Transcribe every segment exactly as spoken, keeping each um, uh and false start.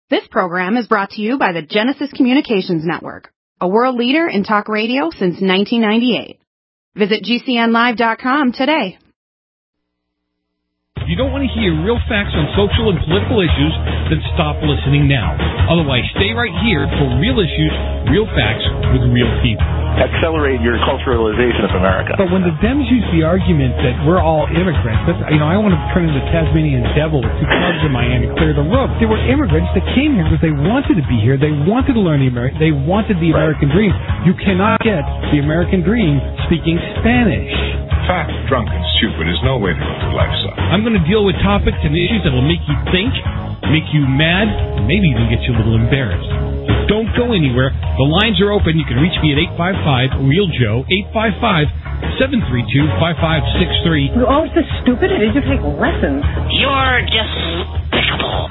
This program is brought to you by the Genesis Communications Network, a world leader in talk radio since nineteen ninety-eight. Visit G C N live dot com today. If you don't want to hear real facts on social and political issues, then stop listening now. Otherwise, stay right here for real issues, real facts with real people. Accelerate your culturalization of America. But when the Dems use the argument that we're all immigrants, that's, you know, I want to turn into the Tasmanian devil with two clubs in my hand and clear the room. They were immigrants that came here because they wanted to be here. They wanted to learn the American. They wanted the American dream. You cannot get the American dream speaking Spanish. Fat, drunk, and stupid is no way to go through life, son. I'm going to deal with topics and issues that will make you think, make you mad, and maybe even get you a little embarrassed. Don't go anywhere. The lines are open. You can reach me at eight five five, real joe, eight five five, seven three two, five five six three. You're always so stupid. Did you take lessons? You're despicable.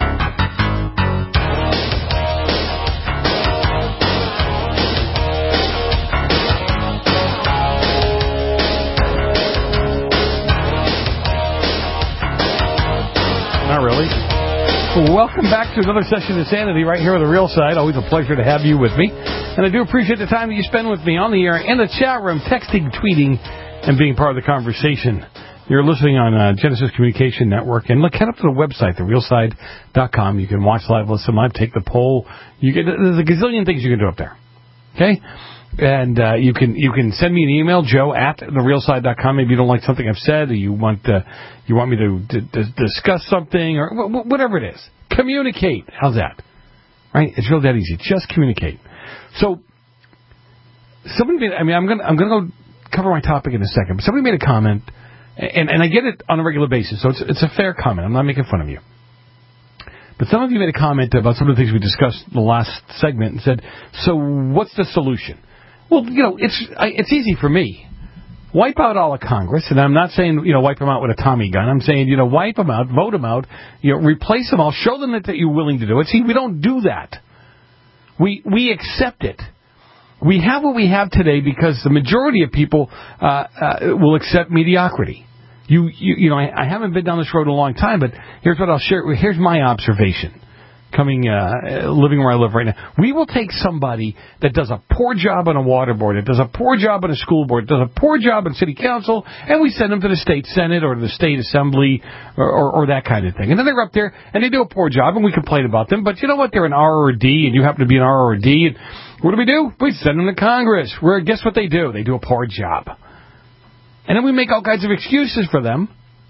Not really. Well, welcome back to another session of Insanity right here on The Real Side. Always a pleasure to have you with me. And I do appreciate the time that you spend with me on the air and the chat room, texting, tweeting, and being part of the conversation. You're listening on uh, Genesis Communication Network. And look, head up to the website, the real side dot com. You can watch live, listen live, take the poll. You can, there's a gazillion things you can do up there. Okay? And uh, you can you can send me an email, joe at the real side dot com. Maybe you don't like something I've said, or you want uh, you want me to, to, to discuss something, or w- whatever it is. Communicate. How's that? Right? It's real that easy. Just communicate. So somebody made. I mean, I'm gonna I'm gonna go cover my topic in a second. But somebody made a comment, and and I get it on a regular basis, so it's it's a fair comment. I'm not making fun of you. But some of you made a comment about some of the things we discussed in the last segment and said, "So what's the solution?" Well, you know, it's it's easy for me. Wipe out all of Congress, and I'm not saying, you know, wipe them out with a Tommy gun. I'm saying, you know, wipe them out, vote them out, you know, replace them all, show them that, that you're willing to do it. See, we don't do that. We we accept it. We have what we have today because the majority of people uh, uh, will accept mediocrity. You you, you know, I, I haven't been down this road in a long time, but here's what I'll share. Here's my observation. Coming, uh, living where I live right now. We will take somebody that does a poor job on a water board, that does a poor job on a school board, does a poor job on city council, and we send them to the state senate or to the state assembly or, or, or that kind of thing. And then they're up there and they do a poor job and we complain about them. But you know what? They're an R or a D and you happen to be an R or a D. And what do we do? We send them to Congress. Where guess what they do? They do a poor job. And then we make all kinds of excuses for them.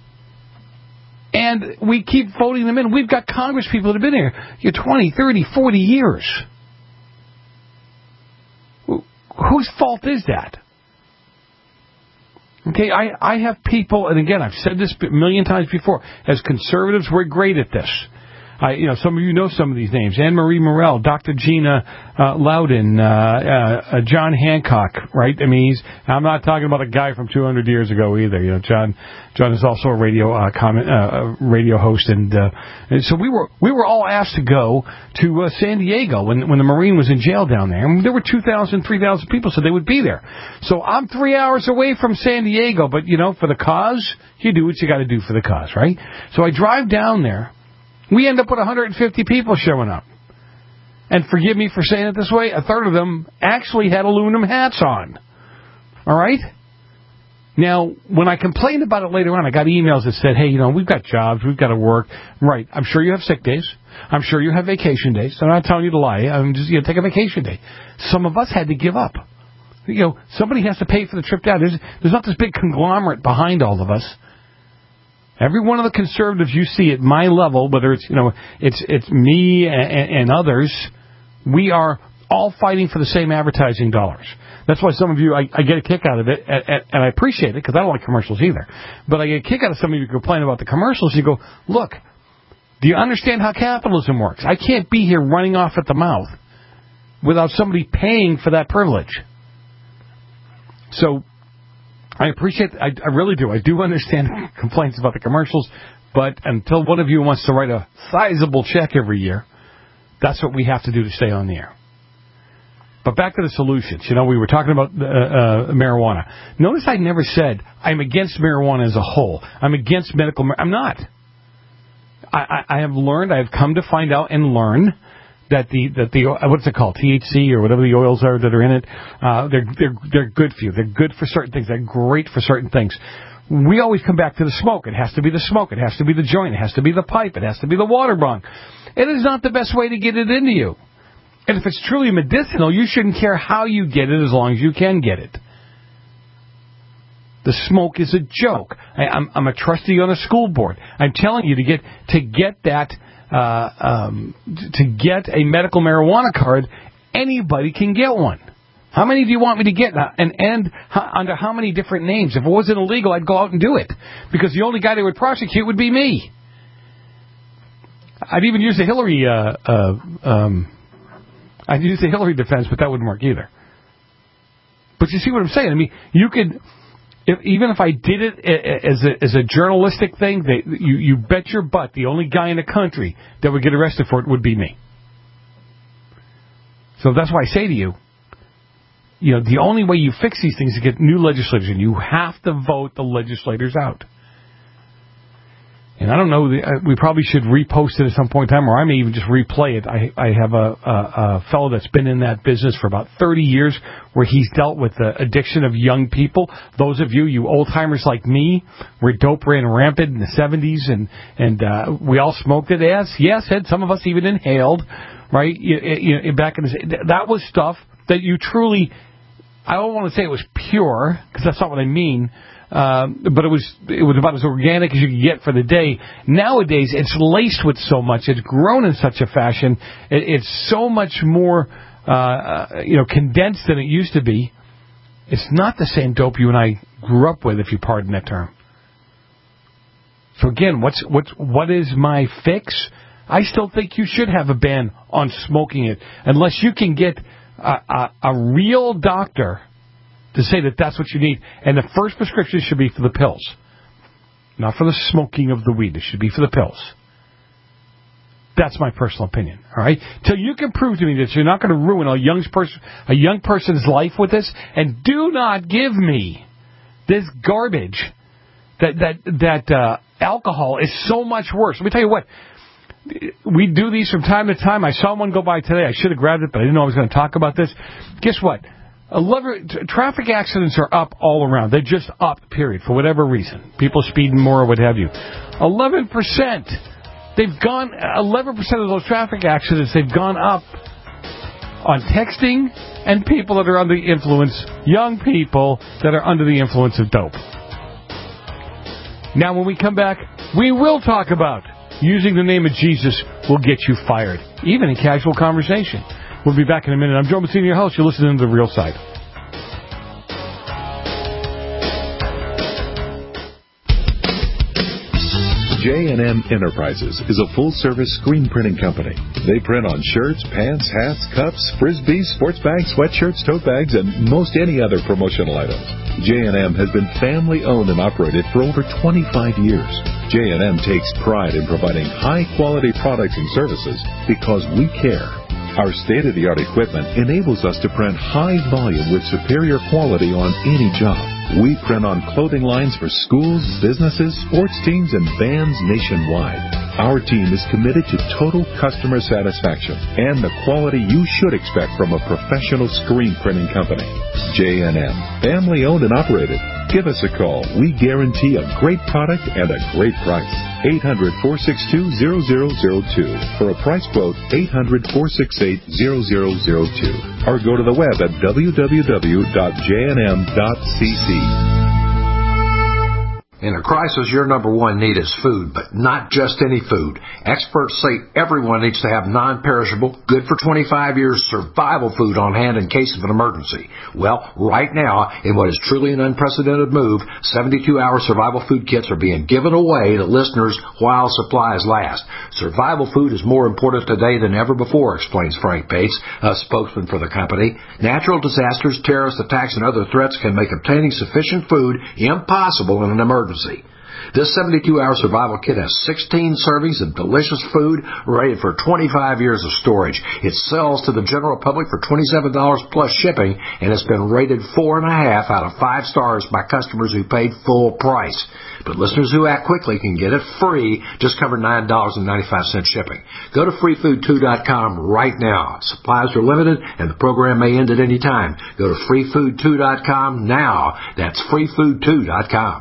And we keep voting them in. We've got Congress people that have been here you know, twenty, thirty, forty years. Whose fault is that? Okay, I, I have people, and again, I've said this a million times before, as conservatives, we're great at this. I, you know, some of you know some of these names. Anne Marie Morell, Doctor Gina uh, Loudon, uh, uh, uh, John Hancock, right? I mean, he's, I'm not talking about a guy from two hundred years ago either. You know, John John is also a radio uh, comment, uh, radio host, and, uh, and so we were we were all asked to go to uh, San Diego when when the Marine was in jail down there. And there were two thousand, three thousand people, so they would be there. So I'm three hours away from San Diego, but, you know, for the cause, you do what you got to do for the cause, right? So I drive down there. We end up with one hundred fifty people showing up. And forgive me for saying it this way, a third of them actually had aluminum hats on. All right? Now, when I complained about it later on, I got emails that said, hey, you know, we've got jobs, we've got to work. Right, I'm sure you have sick days. I'm sure you have vacation days. I'm not telling you to lie. I'm just, you know, take a vacation day. Some of us had to give up. You know, somebody has to pay for the trip down. There's, there's not this big conglomerate behind all of us. Every one of the conservatives you see at my level, whether it's, you know, it's it's me and, and others, we are all fighting for the same advertising dollars. That's why some of you, I, I get a kick out of it, and, and I appreciate it, because I don't like commercials either. But I get a kick out of some of you who complain about the commercials. You go, look, do you understand how capitalism works? I can't be here running off at the mouth without somebody paying for that privilege. So I appreciate, I, I really do. I do understand complaints about the commercials, but until one of you wants to write a sizable check every year, that's what we have to do to stay on the air. But back to the solutions. You know, we were talking about uh, uh, marijuana. Notice I never said I'm against marijuana as a whole. I'm against medical marijuana. I'm not. I, I, I have learned, I have come to find out and learn that the that the what's it called, T H C or whatever the oils are that are in it, uh, they're they're they're good for you. They're good for certain things. They're great for certain things. We always come back to the smoke. It has to be the smoke. It has to be the joint. It has to be the pipe. It has to be the water bong. It is not the best way to get it into you. And if it's truly medicinal, you shouldn't care how you get it as long as you can get it. The smoke is a joke. I, I'm, I'm a trustee on a school board. I'm telling you to get to get that uh, um, to get a medical marijuana card. Anybody can get one. How many do you want me to get? And and how, under how many different names? If it wasn't illegal, I'd go out and do it because the only guy they would prosecute would be me. I'd even use the Hillary. Uh, uh, um, I'd use the Hillary defense, but that wouldn't work either. But you see what I'm saying? I mean, you could. If, even if I did it as a, as a journalistic thing, they, you, you bet your butt the only guy in the country that would get arrested for it would be me. So that's why I say to you, you know, the only way you fix these things is to get new legislation. You have to vote the legislators out. And I don't know, we probably should repost it at some point in time, or I may even just replay it. I, I have a, a, a fellow that's been in that business for about thirty years where he's dealt with the addiction of young people. Those of you, you old-timers like me, where dope ran rampant in the seventies, and, and uh, we all smoked it. Yes, yes, and some of us even inhaled, right? You, you, back in the, that was stuff that you truly, I don't want to say it was pure, because that's not what I mean, Um, but it was it was about as organic as you could get for the day. Nowadays, it's laced with so much. It's grown in such a fashion. It, it's so much more, uh, uh, you know, condensed than it used to be. It's not the same dope you and I grew up with, if you pardon that term. So again, what's what's what is my fix? I still think you should have a ban on smoking it, unless you can get a, a, a real doctor to say that that's what you need. And the first prescription should be for the pills. Not for the smoking of the weed. It should be for the pills. That's my personal opinion. All right? Till you can prove to me that you're not going to ruin a young, person, a young person's life with this. And do not give me this garbage that, that, that uh, alcohol is so much worse. Let me tell you what. We do these from time to time. I saw one go by today. I should have grabbed it, but I didn't know I was going to talk about this. Guess what? eleven, traffic accidents are up all around. They're just up, period, for whatever reason. People speeding more or what have you. eleven percent. They've gone, eleven percent of those traffic accidents, they've gone up on texting and people that are under the influence, young people that are under the influence of dope. Now, when we come back, we will talk about using the name of Jesus will get you fired, even in casual conversation. We'll be back in a minute. I'm Joe Messina, your host. You're listening to The Real Side. J and M Enterprises is a full-service screen printing company. They print on shirts, pants, hats, cups, frisbees, sports bags, sweatshirts, tote bags, and most any other promotional items. J and M has been family-owned and operated for over twenty-five years. J and M takes pride in providing high-quality products and services because we care. Our state-of-the-art equipment enables us to print high volume with superior quality on any job. We print on clothing lines for schools, businesses, sports teams, and bands nationwide. Our team is committed to total customer satisfaction and the quality you should expect from a professional screen printing company. J and M, family-owned and operated. Give us a call. We guarantee a great product and a great price. eight hundred, four six two, zero zero zero two. For a price quote, eight hundred, four six eight, zero zero zero two. Or go to the web at w w w dot j n m dot c c. In a crisis, your number one need is food, but not just any food. Experts say everyone needs to have non-perishable, good for twenty-five years survival food on hand in case of an emergency. Well, right now, in what is truly an unprecedented move, seventy-two hour survival food kits are being given away to listeners while supplies last. Survival food is more important today than ever before, explains Frank Bates, a spokesman for the company. Natural disasters, terrorist attacks, and other threats can make obtaining sufficient food impossible in an emergency. This seventy-two hour survival kit has sixteen servings of delicious food rated for twenty-five years of storage. It sells to the general public for twenty-seven dollars plus shipping, and it's been rated four and a half out of five stars by customers who paid full price. But listeners who act quickly can get it free, just cover nine dollars and ninety-five cents shipping. Go to free food two dot com right now. Supplies are limited, and the program may end at any time. Go to free food two dot com now. That's free food two dot com.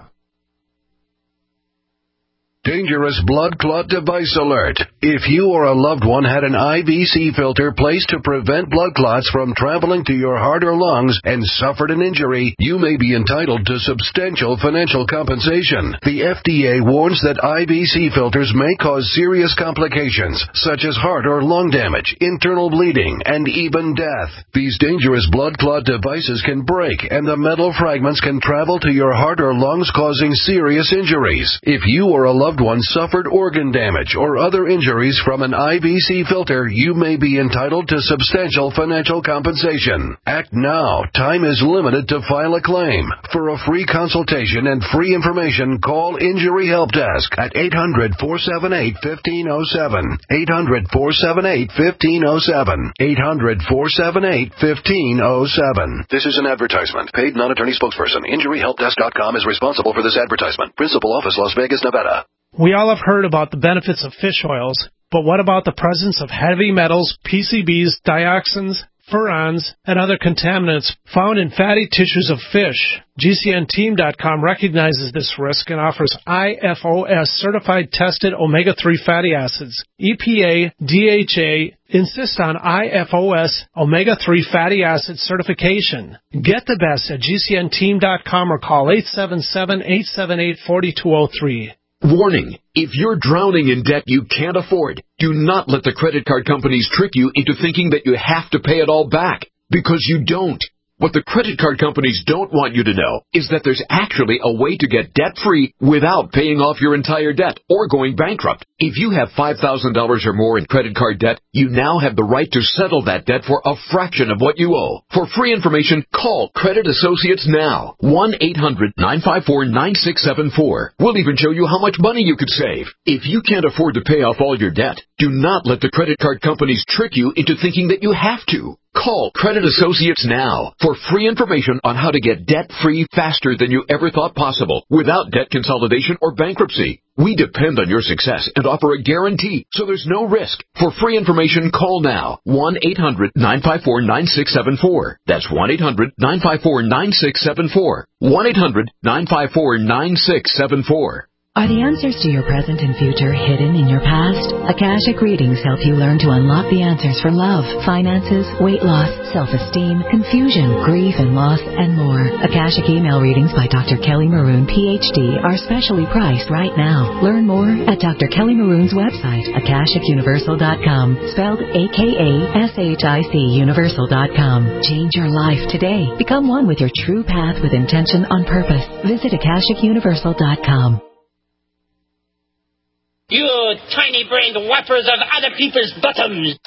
Dangerous blood clot device alert. If you or a loved one had an I V C filter placed to prevent blood clots from traveling to your heart or lungs and suffered an injury, you may be entitled to substantial financial compensation. The F D A warns that I V C filters may cause serious complications, such as heart or lung damage, internal bleeding, and even death. These dangerous blood clot devices can break, and the metal fragments can travel to your heart or lungs, causing serious injuries. If you or a loved one suffered organ damage or other injuries from an I V C filter, you may be entitled to substantial financial compensation. Act now. Time is limited to file a claim. For a free consultation and free information, call Injury Help Desk at eight hundred, four seven eight, one five zero seven. eight hundred, four seven eight, one five zero seven. eight hundred, four seven eight, one five zero seven. This is an advertisement. Paid non-attorney spokesperson. Injury Help Desk dot com is responsible for this advertisement. Principal office, Las Vegas, Nevada. We all have heard about the benefits of fish oils, but what about the presence of heavy metals, P C Bs, dioxins, furans, and other contaminants found in fatty tissues of fish? G C N team dot com recognizes this risk and offers I F O S certified tested omega three fatty acids. E P A, D H A insist on I F O S omega three fatty acid certification. Get the best at G C N team dot com or call eight seven seven, eight seven eight, four two zero three. Warning, if you're drowning in debt you can't afford, do not let the credit card companies trick you into thinking that you have to pay it all back, because you don't. What the credit card companies don't want you to know is that there's actually a way to get debt-free without paying off your entire debt or going bankrupt. If you have five thousand dollars or more in credit card debt, you now have the right to settle that debt for a fraction of what you owe. For free information, call Credit Associates now. one eight hundred, nine five four, nine six seven four. We'll even show you how much money you could save. If you can't afford to pay off all your debt, do not let the credit card companies trick you into thinking that you have to. Call Credit Associates now for free information on how to get debt-free faster than you ever thought possible without debt consolidation or bankruptcy. We depend on your success and offer a guarantee, so there's no risk. For free information, call now. one eight hundred, nine five four, nine six seven four. That's one eight hundred, nine five four, nine six seven four. one eight hundred, nine five four, nine six seven four. Are the answers to your present and future hidden in your past? Akashic readings help you learn to unlock the answers for love, finances, weight loss, self-esteem, confusion, grief and loss, and more. Akashic email readings by Doctor Kelly Maroon, P H D, are specially priced right now. Learn more at Doctor Kelly Maroon's website, akashic universal dot com, spelled A K A S H I C universal dot com. Change your life today. Become one with your true path with intention on purpose. Visit akashic universal dot com. You tiny-brained whoppers of other people's bottoms!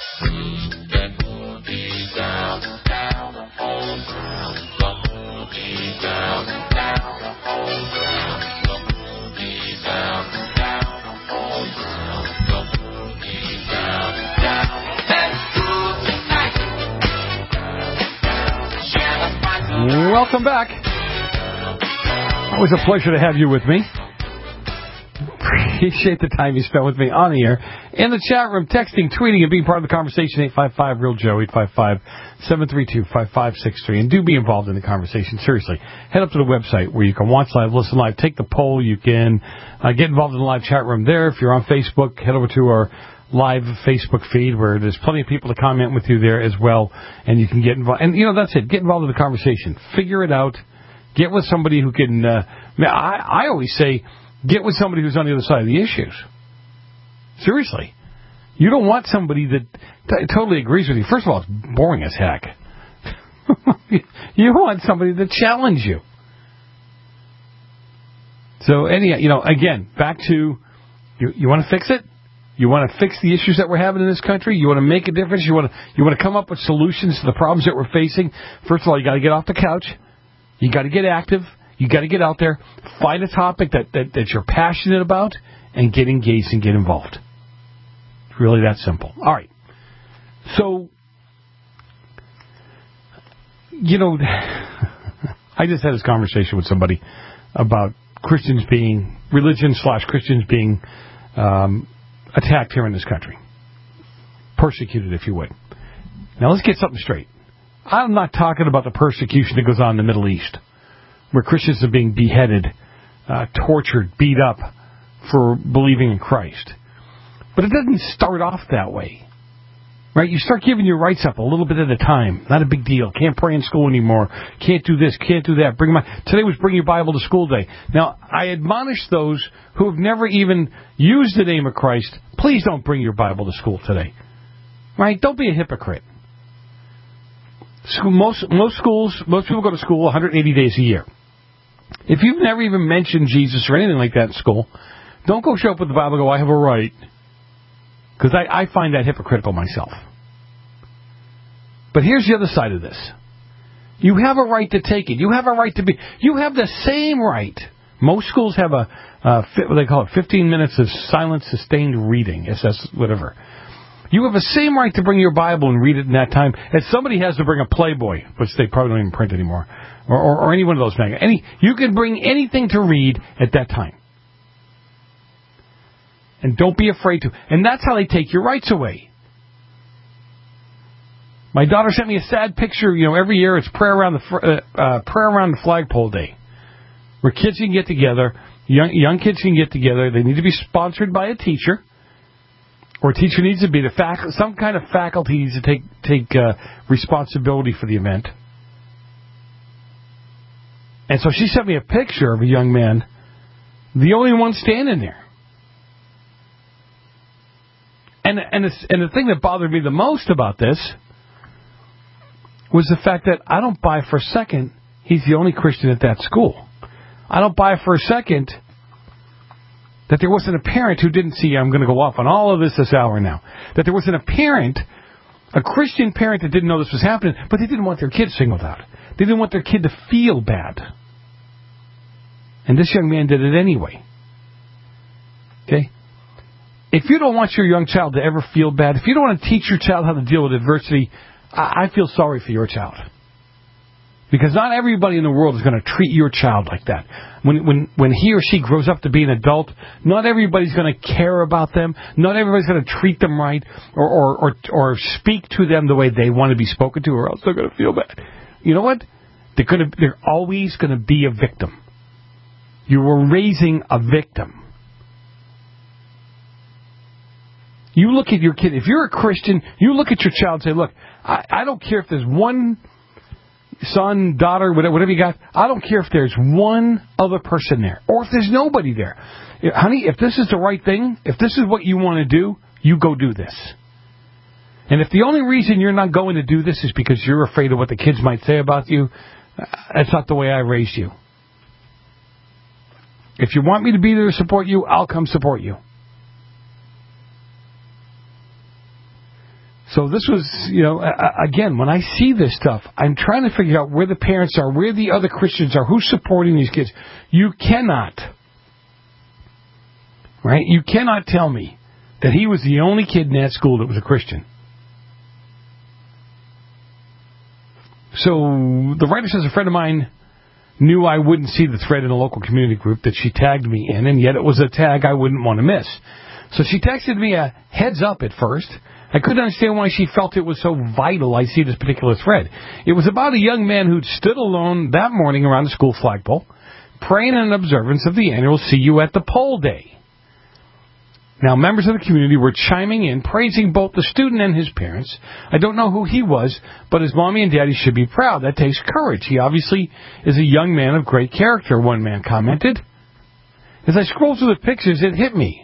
Welcome back. Always a pleasure to have you with me. Appreciate the time you spent with me on the air. In the chat room, texting, tweeting, and being part of the conversation, eight five five, real Joe, eight five five, seven three two, five five six three. And do be involved in the conversation. Seriously. Head up to the website where you can watch live, listen live, take the poll. You can uh, get involved in the live chat room there. If you're on Facebook, head over to our live Facebook feed where there's plenty of people to comment with you there as well. And you can get involved. And, you know, that's it. Get involved in the conversation. Figure it out. Get with somebody who can... Uh, I, I always say... Get with somebody who's on the other side of the issues. Seriously. You don't want somebody that t- totally agrees with you. First of all, it's boring as heck. You want somebody that challenges you. So, any, you know, again, back to, you, you want to fix it? You want to fix the issues that we're having in this country? You want to make a difference? You want to, you want to come up with solutions to the problems that we're facing? First of all, you got to get off the couch. You got to get active. You got to get out there, find a topic that, that, that you're passionate about, and get engaged and get involved. It's really that simple. All right. So, you know, I just had this conversation with somebody about Christians being, religion slash Christians being um, attacked here in this country. Persecuted, if you would. Now, let's get something straight. I'm not talking about the persecution that goes on in the Middle East, where Christians are being beheaded, uh, tortured, beat up for believing in Christ. But it doesn't start off that way. Right? You start giving your rights up a little bit at a time. Not a big deal. Can't pray in school anymore. Can't do this. Can't do that. Bring my Today was Bring Your Bible to School Day. Now, I admonish those who have never even used the name of Christ, please don't bring your Bible to school today. Right? Don't be a hypocrite. School, most most schools, most people go to school one hundred eighty days a year. If you've never even mentioned Jesus or anything like that in school, don't go show up with the Bible and go, I have a right. Because I, I find that hypocritical myself. But here's the other side of this. You have a right to take it. You have a right to be... You have the same right. Most schools have a, uh, what they call it, fifteen minutes of silent, sustained reading. S S whatever. You have the same right to bring your Bible and read it in that time as somebody has to bring a Playboy, which they probably don't even print anymore, or, or, or any one of those magazines. Any, you can bring anything to read at that time. And don't be afraid to. And that's how they take your rights away. My daughter sent me a sad picture. You know, every year it's prayer around the uh, uh, prayer around the flagpole day, where kids can get together, young young kids can get together. They need to be sponsored by a teacher, or a teacher needs to be the fac- some kind of faculty needs to take take uh, responsibility for the event. And so she sent me a picture of a young man, the only one standing there. And and the, and the thing that bothered me the most about this was the fact that I don't buy for a second he's the only Christian at that school. I don't buy for a second that there wasn't a parent who didn't see, I'm going to go off on all of this this hour now, that there wasn't a parent, a Christian parent that didn't know this was happening, but they didn't want their kid singled out. They didn't want their kid to feel bad. And this young man did it anyway. Okay? If you don't want your young child to ever feel bad, if you don't want to teach your child how to deal with adversity, I, I feel sorry for your child. Because not everybody in the world is going to treat your child like that. When when when he or she grows up to be an adult, not everybody's going to care about them. Not everybody's going to treat them right or, or, or, or speak to them the way they want to be spoken to, or else they're going to feel bad. You know what? They're going to, they're always going to be a victim. You were raising a victim. You look at your kid. If you're a Christian, you look at your child and say, look, I, I don't care if there's one son, daughter, whatever, whatever you got. I don't care if there's one other person there or if there's nobody there. Honey, if this is the right thing, if this is what you want to do, you go do this. And if the only reason you're not going to do this is because you're afraid of what the kids might say about you, that's not the way I raised you. If you want me to be there to support you, I'll come support you. So this was, you know, again, when I see this stuff, I'm trying to figure out where the parents are, where the other Christians are, who's supporting these kids. You cannot, right? You cannot tell me that he was the only kid in that school that was a Christian. So the writer says a friend of mine knew I wouldn't see the thread in a local community group that she tagged me in, and yet it was a tag I wouldn't want to miss. So she texted me a heads up at first. I couldn't understand why she felt it was so vital I see this particular thread. It was about a young man who'd stood alone that morning around the school flagpole, praying in observance of the annual See You at the Pole Day. Now, members of the community were chiming in, praising both the student and his parents. I don't know who he was, but his mommy and daddy should be proud. That takes courage. He obviously is a young man of great character, one man commented. As I scrolled through the pictures, it hit me.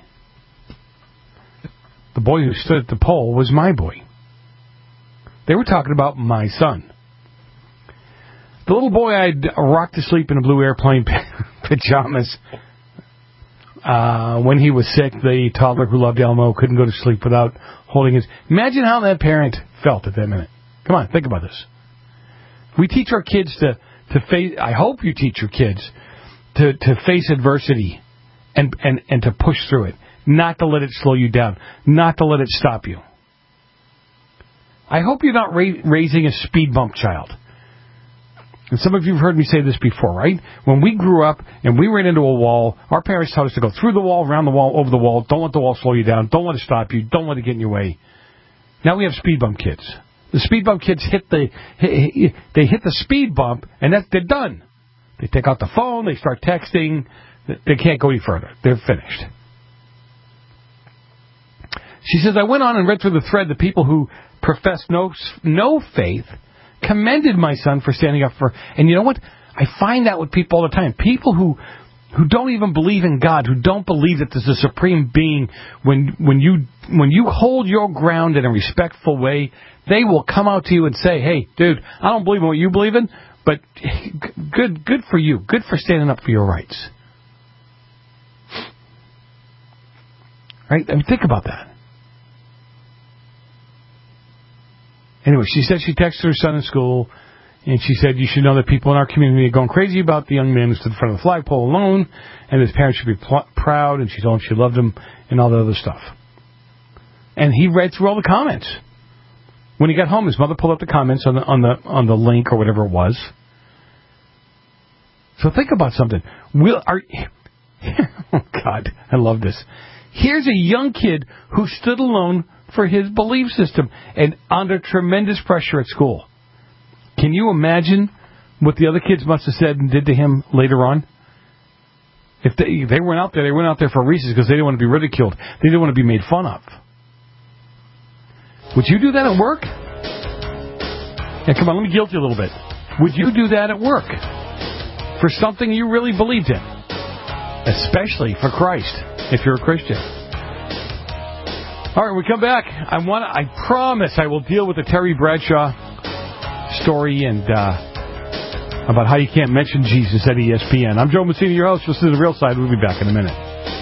The boy who stood at the pole was my boy. They were talking about my son. The little boy I'd rocked to sleep in a blue airplane pajamas. Uh, when he was sick, the toddler who loved Elmo couldn't go to sleep without holding his... Imagine how that parent felt at that minute. Come on, think about this. We teach our kids to, to face... I hope you teach your kids to, to face adversity and, and, and to push through it, not to let it slow you down, not to let it stop you. I hope you're not ra- raising a speed bump child. And some of you have heard me say this before, right? When we grew up and we ran into a wall, our parents told us to go through the wall, around the wall, over the wall. Don't let the wall slow you down. Don't let it stop you. Don't let it get in your way. Now we have speed bump kids. The speed bump kids hit the they hit the speed bump, and that they're done. They take out the phone. They start texting. They can't go any further. They're finished. She says, I went on and read through the thread the people who profess no no faith commended my son for standing up for... And you know what? I find that with people all the time. People who who don't even believe in God, who don't believe that there's a supreme being, when when you when you hold your ground in a respectful way, they will come out to you and say, hey, dude, I don't believe in what you believe in, but good good for you. Good for standing up for your rights. Right? I mean, think about that. Anyway, she said she texted her son in school, and she said, you should know that people in our community are going crazy about the young man who stood in front of the flagpole alone, and his parents should be pl- proud, and she told him she loved him, and all that other stuff. And he read through all the comments. When he got home, his mother pulled up the comments on the on the on the link or whatever it was. So think about something. Will are oh God, I love this. Here's a young kid who stood alone for his belief system and under tremendous pressure at school. Can you imagine what the other kids must have said and did to him later on? If they they went out there, they went out there for reasons because they didn't want to be ridiculed. They didn't want to be made fun of. Would you do that at work? Yeah, come on, let me guilt you a little bit. Would you do that at work for something you really believed in? Especially for Christ, if you're a Christian. All right, we come back. I want. I promise I will deal with the Terry Bradshaw story and uh, about how you can't mention Jesus at E S P N. I'm Joe Messina, your host. This is The Real Side. We'll be back in a minute.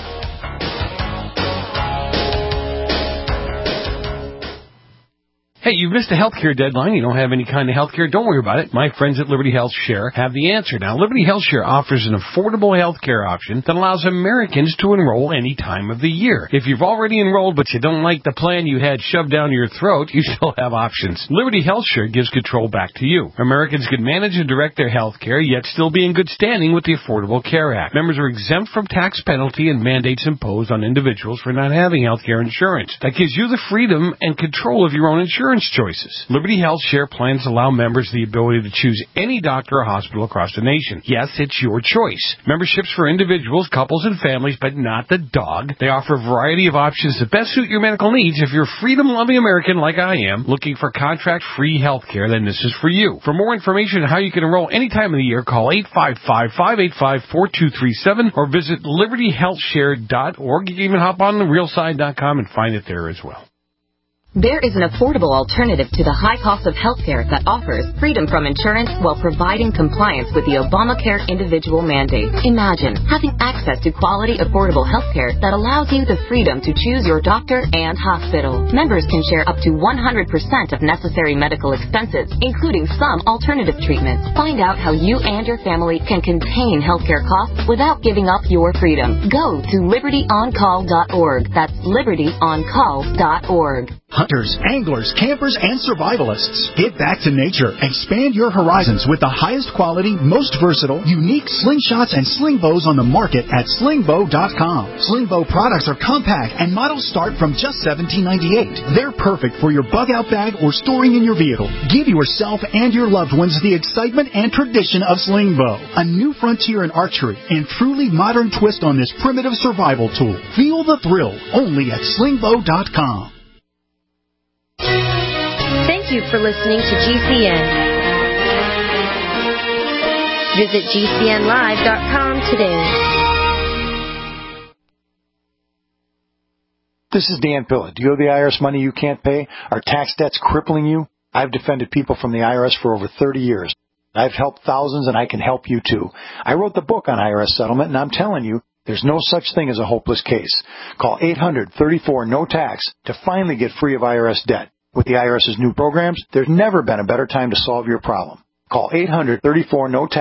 Hey, you've missed a healthcare deadline. You don't have any kind of healthcare. Don't worry about it. My friends at Liberty Health Share have the answer. Now, Liberty Health Share offers an affordable healthcare option that allows Americans to enroll any time of the year. If you've already enrolled but you don't like the plan you had shoved down your throat, you still have options. Liberty Health Share gives control back to you. Americans can manage and direct their healthcare, yet still be in good standing with the Affordable Care Act. Members are exempt from tax penalty and mandates imposed on individuals for not having healthcare insurance. That gives you the freedom and control of your own insurance choices. Liberty Health Share plans allow members the ability to choose any doctor or hospital across the nation. Yes, it's your choice. Memberships for individuals, couples, and families, but not the dog. They offer a variety of options that best suit your medical needs. If you're a freedom-loving American like I am, looking for contract-free health care, then this is for you. For more information on how you can enroll any time of the year, call eight five five, five eight five, four two three seven or visit liberty health share dot org. You can even hop on the real side dot com and find it there as well. There is an affordable alternative to the high cost of healthcare that offers freedom from insurance while providing compliance with the Obamacare individual mandate. Imagine having access to quality, affordable healthcare that allows you the freedom to choose your doctor and hospital. Members can share up to one hundred percent of necessary medical expenses, including some alternative treatments. Find out how you and your family can contain healthcare costs without giving up your freedom. Go to liberty on call dot org. That's liberty on call dot org. Hunters, anglers, campers, and survivalists. Get back to nature. Expand your horizons with the highest quality, most versatile, unique slingshots and sling bows on the market at sling bow dot com. Sling bow products are compact and models start from just seventeen ninety-eight. They're perfect for your bug-out bag or storing in your vehicle. Give yourself and your loved ones the excitement and tradition of sling bow. A new frontier in archery and truly modern twist on this primitive survival tool. Feel the thrill only at sling bow dot com. Thank you for listening to G C N. Visit G C N live dot com today. This is Dan Pilla. Do you owe the I R S money you can't pay? Are tax debts crippling you? I've defended people from the I R S for over thirty years. I've helped thousands, and I can help you too. I wrote the book on I R S settlement, and I'm telling you, there's no such thing as a hopeless case. Call eight hundred, thirty-four, no tax to finally get free of I R S debt. With the IRS's new programs, there's never been a better time to solve your problem. Call eight hundred, thirty-four, no tax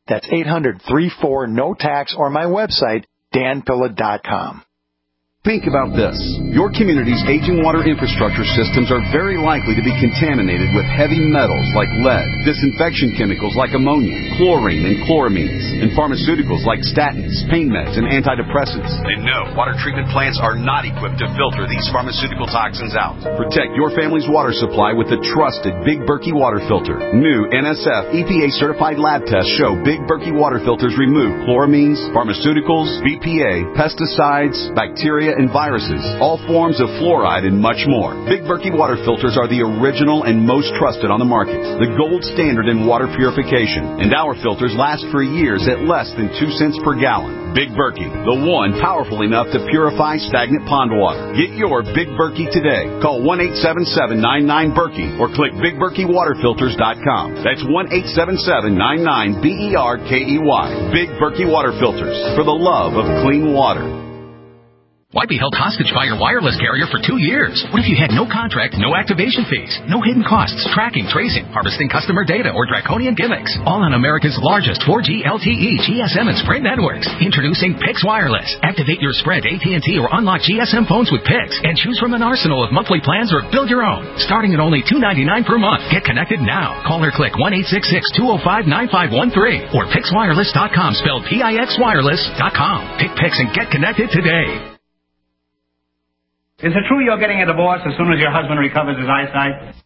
That's eight hundred, three four, no tax, or my website, dan pilla dot com. Think about this. Your community's aging water infrastructure systems are very likely to be contaminated with heavy metals like lead, disinfection chemicals like ammonia, chlorine and chloramines, and pharmaceuticals like statins, pain meds, and antidepressants. And no, water treatment plants are not equipped to filter these pharmaceutical toxins out. Protect your family's water supply with the trusted Big Berkey water filter. New N S F E P A-certified lab tests show Big Berkey water filters remove chloramines, pharmaceuticals, B P A, pesticides, bacteria, and viruses, all forms of fluoride, and much more. Big Berkey water filters are the original and most trusted on the market, the gold standard in water purification, and our filters last for years at less than two cents per gallon. Big Berkey, the one powerful enough to purify stagnant pond water. Get your Big Berkey today. Call one eight seven seven, nine nine, Berkey or click big berkey water filters dot com. That's one eight seven seven, nine nine, B E R K E Y. Big Berkey water filters, for the love of clean water. Why be held hostage by your wireless carrier for two years? What if you had no contract, no activation fees, no hidden costs, tracking, tracing, harvesting customer data, or draconian gimmicks? All on America's largest four G L T E, G S M, and Sprint networks. Introducing Pix Wireless. Activate your Sprint, A T and T, or unlock G S M phones with Pix, and choose from an arsenal of monthly plans or build your own. Starting at only two ninety-nine per month. Get connected now. Call or click one eight six six, two oh five, nine five one three or pix wireless dot com, spelled P I X wireless dot com. Pick Pix and get connected today. Is it true you're getting a divorce as soon as your husband recovers his eyesight?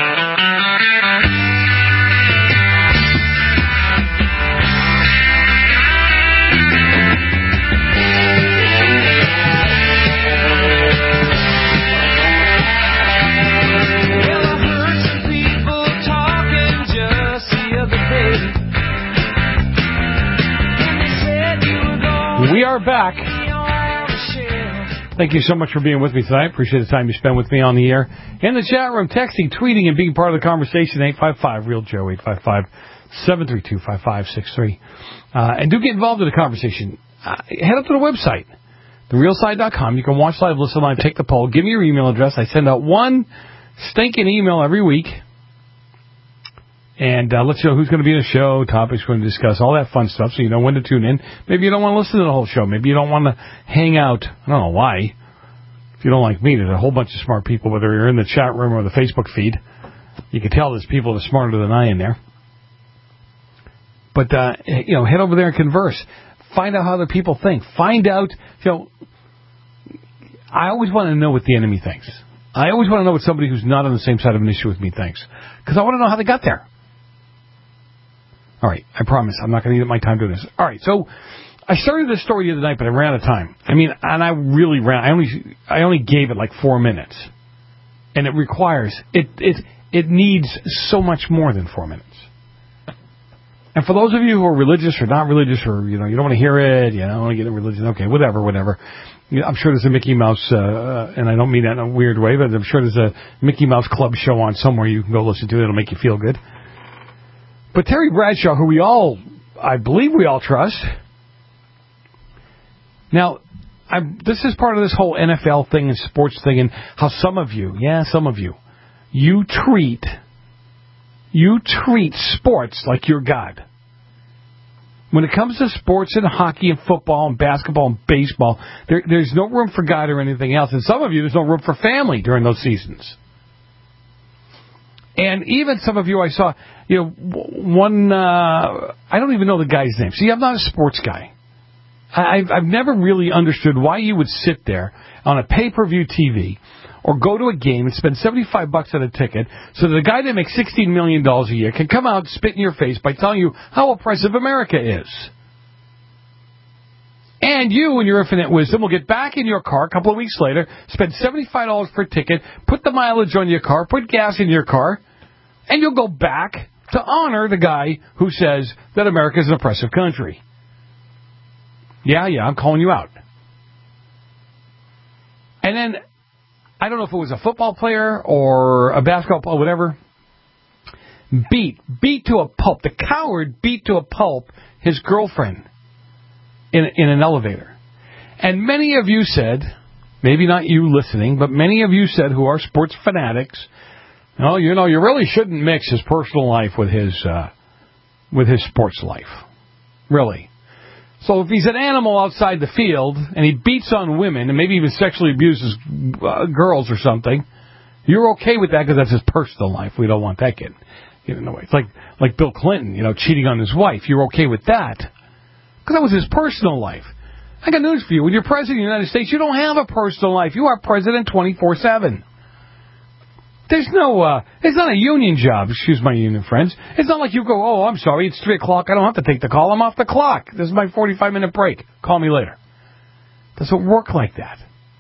We are back. Thank you so much for being with me tonight. Appreciate the time you spend with me on the air. In the chat room, texting, tweeting, and being part of the conversation, eight five five, real Joe, eight five five, seven three two, five five six three. Uh, and do get involved in the conversation. Uh, head up to the website, the real side dot com. You can watch live, listen live, take the poll. Give me your email address. I send out one stinking email every week. And uh, let you know who's going to be in the show, topics we're going to discuss, all that fun stuff, so you know when to tune in. Maybe you don't want to listen to the whole show. Maybe you don't want to hang out. I don't know why. If you don't like me, there's a whole bunch of smart people, whether you're in the chat room or the Facebook feed. You can tell there's people that are smarter than I in there. But, uh, you know, head over there and converse. Find out how other people think. Find out, you know, I always want to know what the enemy thinks. I always want to know what somebody who's not on the same side of an issue with me thinks. Because I want to know how they got there. All right, I promise I'm not going to eat my time doing this. All right, so I started this story the other night, but I ran out of time. I mean, and I really ran. I only I only gave it like four minutes, and it requires it it it needs so much more than four minutes. And for those of you who are religious or not religious, or you know you don't want to hear it, you know, don't want to get into religion. Okay, whatever, whatever. You know, I'm sure there's a Mickey Mouse, uh, and I don't mean that in a weird way, but I'm sure there's a Mickey Mouse Club show on somewhere you can go listen to. It'll make you feel good. But Terry Bradshaw, who we all, I believe we all trust. Now, I'm, this is part of this whole N F L thing and sports thing and how some of you, yeah, some of you, you treat, you treat sports like you're God. When it comes to sports and hockey and football and basketball and baseball, there, there's no room for God or anything else. And some of you, there's no room for family during those seasons. And even some of you I saw, you know, one, uh, I don't even know the guy's name. See, I'm not a sports guy. I've, I've never really understood why you would sit there on a pay-per-view T V or go to a game and spend seventy-five bucks on a ticket so that a guy that makes sixteen million dollars a year can come out and spit in your face by telling you how oppressive America is. And you, in your infinite wisdom, will get back in your car a couple of weeks later, spend seventy-five dollars per ticket, put the mileage on your car, put gas in your car, and you'll go back to honor the guy who says that America is an oppressive country. Yeah, yeah, I'm calling you out. And then, I don't know if it was a football player or a basketball player, whatever, beat, beat to a pulp. The coward beat to a pulp his girlfriend in, in an elevator. And many of you said, maybe not you listening, but many of you said who are sports fanatics, oh, you know, you really shouldn't mix his personal life with his uh, with his sports life. really. So if he's an animal outside the field and he beats on women and maybe even sexually abuses uh, girls or something, you're okay with that because that's his personal life. We don't want that getting in the way. It's like like Bill Clinton, you know, cheating on his wife. You're okay with that because that was his personal life. I got news for you. When you're president of the United States, you don't have a personal life. You are president twenty-four seven. There's no, uh, it's not a union job, excuse my union friends. It's not like you go, oh, I'm sorry, it's three o'clock, I don't have to take the call, I'm off the clock. This is my forty-five minute break. Call me later. It doesn't work like that.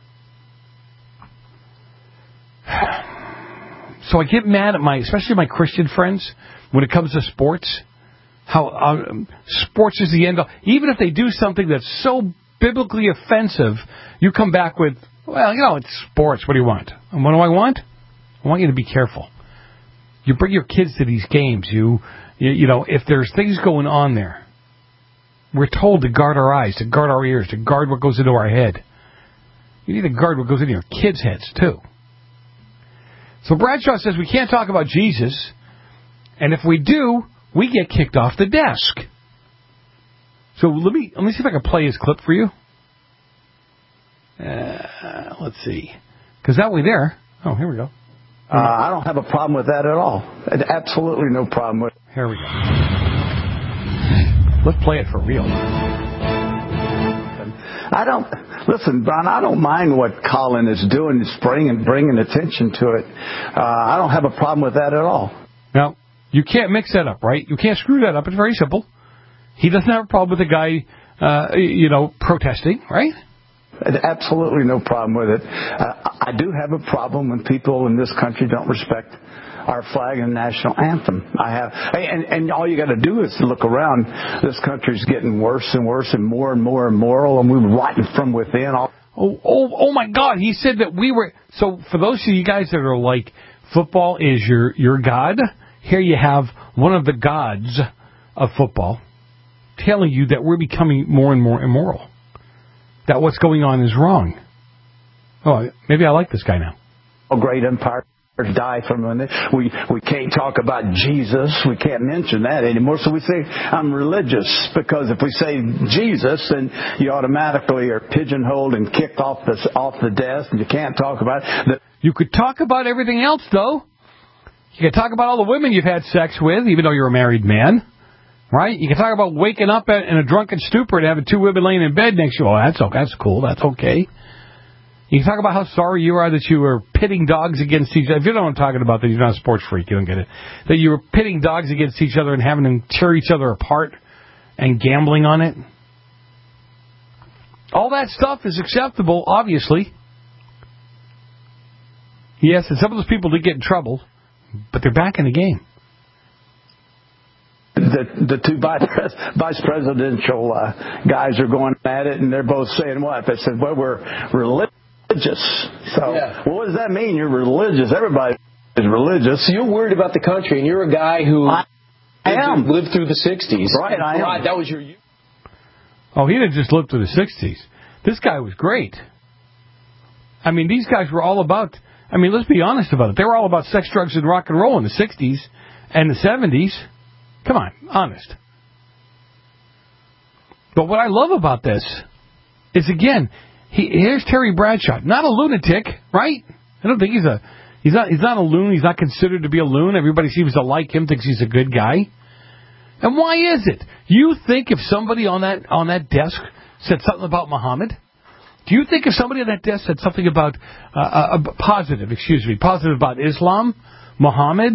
So I get mad at my, especially my Christian friends, when it comes to sports, how um, sports is the end of, even if they do something that's so biblically offensive, you come back with, well, you know, it's sports, what do you want? And what do I want? I want you to be careful. You bring your kids to these games. You, you, you know, if there's things going on there, we're told to guard our eyes, to guard our ears, to guard what goes into our head. You need to guard what goes into your kids' heads, too. So Bradshaw says we can't talk about Jesus, and if we do, we get kicked off the desk. So let me let me see if I can play his clip for you. Uh, let's see. Because that way there... Oh, here we go. Uh, I don't have a problem with that at all. Absolutely no problem with it. Here we go. Let's play it for real. I don't... Listen, Brian, I don't mind what Colin is doing. Is bringing, bringing attention to it. Uh, I don't have a problem with that at all. Now, you can't mix that up, right? You can't screw that up. It's very simple. He doesn't have a problem with the guy, uh, you know, protesting, right? Absolutely no problem with it. Uh, I do have a problem when people in this country don't respect our flag and national anthem. I have, and, and all you got to do is look around. This country's getting worse and worse and more and more immoral, and we're rotting from within. All oh, oh, oh my God! He said that we were. So for those of you guys that are like, football is your your god. Here you have one of the gods of football telling you that we're becoming more and more immoral. That what's going on is wrong. Oh, maybe I like this guy now. Oh, great empires die from it. We we can't talk about Jesus. We can't mention that anymore. So we say I'm religious because if we say Jesus, then you automatically are pigeonholed and kicked off the off the desk, and you can't talk about it. You could talk about everything else, though. You could talk about all the women you've had sex with, even though you're a married man. Right? You can talk about waking up in a drunken stupor and having two women laying in bed next to you. Oh, that's okay. That's cool. That's okay. You can talk about how sorry you are that you were pitting dogs against each other. If you don't know what I'm talking about, then you're not a sports freak. You don't get it. That you were pitting dogs against each other and having them tear each other apart and gambling on it. All that stuff is acceptable, obviously. Yes, and some of those people did get in trouble, but they're back in the game. The the two vice, vice presidential uh, guys are going at it, and they're both saying what? They said, well, we're religious. So yeah. What does that mean? You're religious. Everybody is religious. So you're worried about the country, and you're a guy who I, I am. lived through the sixties. Right, I am. Right, that was your... Oh, he didn't just live through the sixties. This guy was great. I mean, these guys were all about... I mean, let's be honest about it. They were all about sex, drugs, and rock and roll in the sixties and the seventies. Come on, honest. But what I love about this is, again, he, here's Terry Bradshaw, not a lunatic, right? I don't think he's a he's not he's not a loon. He's not considered to be a loon. Everybody seems to like him, thinks he's a good guy. And why is it? You think if somebody on that on that desk said something about Muhammad? Do you think if somebody on that desk said something about uh, uh, positive, excuse me, positive about Islam, Muhammad?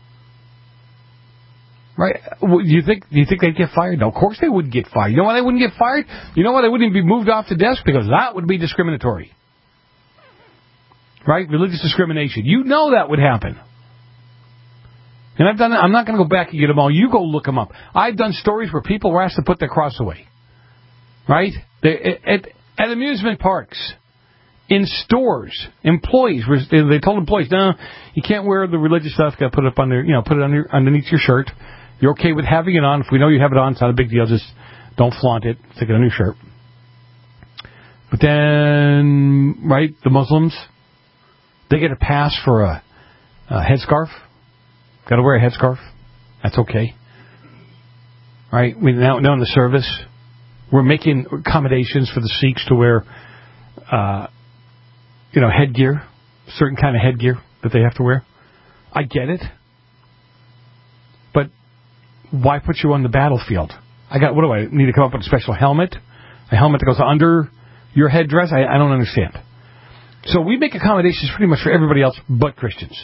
Right? Do you think do you think they'd get fired? No, of course they wouldn't get fired. You know why they wouldn't get fired? You know why they wouldn't be moved off the desk? Because that would be discriminatory. Right? Religious discrimination. You know that would happen. And I've done that. I'm not going to go back and get them all. You go look them up. I've done stories where people were asked to put their cross away. Right? They, at, at amusement parks. In stores, employees were, they told employees, no, you can't wear the religious stuff. Got to put it up under, you know, put it under, underneath your shirt. You're okay with having it on. If we know you have it on, it's not a big deal. Just don't flaunt it. Stick it on your shirt. But then, right, the Muslims, they get a pass for a, a headscarf. Got to wear a headscarf. That's okay. right? We now, now in the service, we're making accommodations for the Sikhs to wear, uh, you know, headgear, certain kind of headgear that they have to wear. I get it. But why put you on the battlefield? I got, what do I need to come up with a special helmet? A helmet that goes under your headdress? I, I don't understand. So we make accommodations pretty much for everybody else but Christians.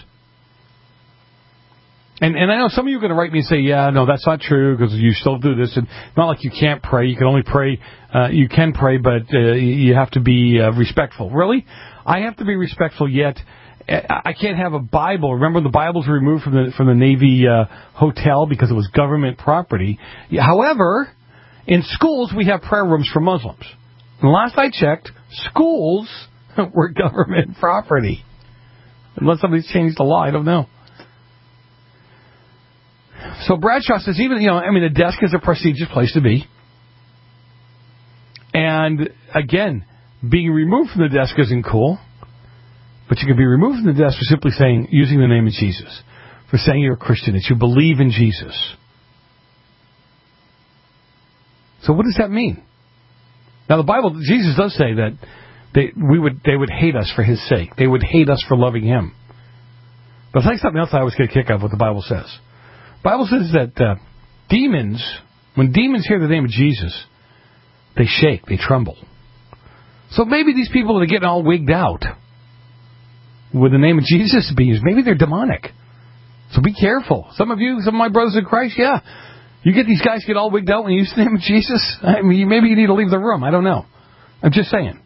And and I know some of you are going to write me and say, yeah, no, that's not true because you still do this. And not like you can't pray. You can only pray. Uh, you can pray, but uh, you have to be uh, respectful. Really? I have to be respectful, yet I can't have a Bible. Remember, the Bibles were removed from the from the Navy uh, hotel because it was government property. However, in schools, we have prayer rooms for Muslims. And last I checked, schools were government property. Unless somebody's changed the law, I don't know. So Bradshaw says, even, you know, I mean, a desk is a prestigious place to be. And, again, being removed from the desk isn't cool. But you can be removed from the desk for simply saying, using the name of Jesus. For saying you're a Christian, that you believe in Jesus. So what does that mean? Now, the Bible, Jesus does say that they we would they would hate us for his sake. They would hate us for loving him. But I'll tell you something else I always get a kick out of what the Bible says. The Bible says that uh, demons, when demons hear the name of Jesus, they shake, they tremble. So maybe these people that are getting all wigged out with the name of Jesus being used, maybe they're demonic. So be careful. Some of you, some of my brothers in Christ, yeah, you get these guys get all wigged out when you use the name of Jesus. I mean, maybe you need to leave the room. I don't know. I'm just saying.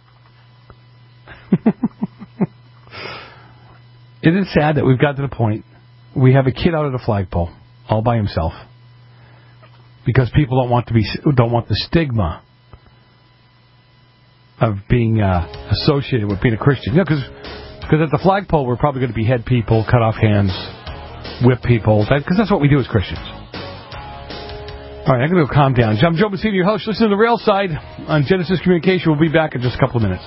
It is sad that we've got to the point we have a kid out at a flagpole all by himself because people don't want to be don't want the stigma of being uh, associated with being a Christian. You know, because because at the flagpole we're probably going to behead people, cut off hands, whip people, because that, that's what we do as Christians. All right, I'm going to go calm down. I'm Joe Messina, your host. Listen to the Rail Side on Genesis Communication. We'll be back in just a couple of minutes.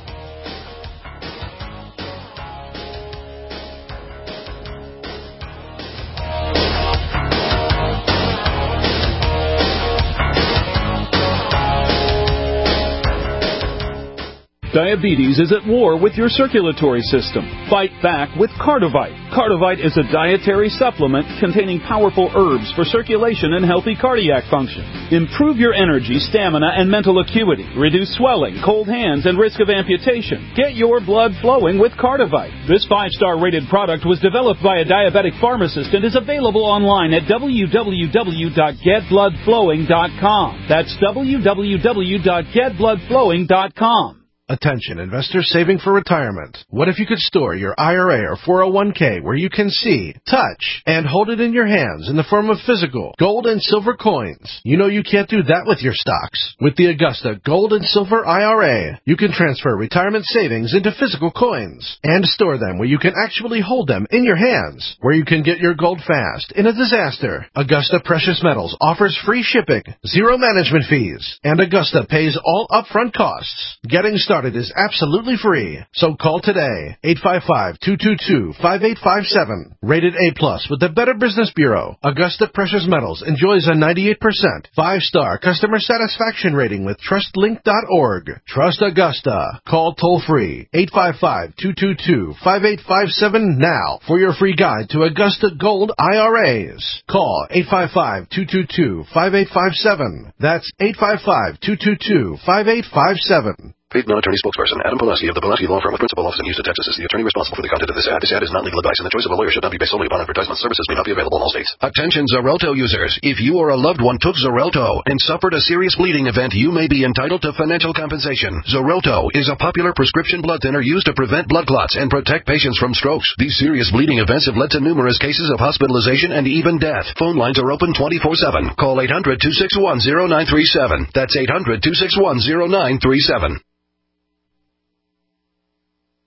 Diabetes is at war with your circulatory system. Fight back with Cardivite. Cardivite is a dietary supplement containing powerful herbs for circulation and healthy cardiac function. Improve your energy, stamina, and mental acuity. Reduce swelling, cold hands, and risk of amputation. Get your blood flowing with Cardivite. This five-star rated product was developed by a diabetic pharmacist and is available online at w w w dot get blood flowing dot com. That's w w w dot get blood flowing dot com. Attention, investors saving for retirement. What if you could store your I R A or four oh one k where you can see, touch, and hold it in your hands in the form of physical gold and silver coins? You know you can't do that with your stocks. With the Augusta Gold and Silver I R A, you can transfer retirement savings into physical coins and store them where you can actually hold them in your hands, where you can get your gold fast in a disaster. Augusta Precious Metals offers free shipping, zero management fees, and Augusta pays all upfront costs. Getting started is absolutely free. So call today, eight five five, two two two, five eight five seven. Rated A plus with the Better Business Bureau, Augusta Precious Metals enjoys a ninety-eight percent five-star customer satisfaction rating with trust link dot org. Trust Augusta. Call toll-free, eight five five, two two two, five eight five seven now for your free guide to Augusta Gold I R As. Call eight five five, two two two, five eight five seven. That's eight five five, two two two, five eight five seven. Paid non-attorney spokesperson Adam Pulaski of the Pulaski Law Firm with principal office in Houston, Texas is the attorney responsible for the content of this ad. This ad is not legal advice, and the choice of a lawyer should not be based solely upon advertisement. Services may not be available in all states. Attention Xarelto users. If you or a loved one took Xarelto and suffered a serious bleeding event, you may be entitled to financial compensation. Xarelto is a popular prescription blood thinner used to prevent blood clots and protect patients from strokes. These serious bleeding events have led to numerous cases of hospitalization and even death. Phone lines are open twenty-four seven. Call eight hundred, two six one, zero nine three seven. That's eight hundred, two six one, zero nine three seven.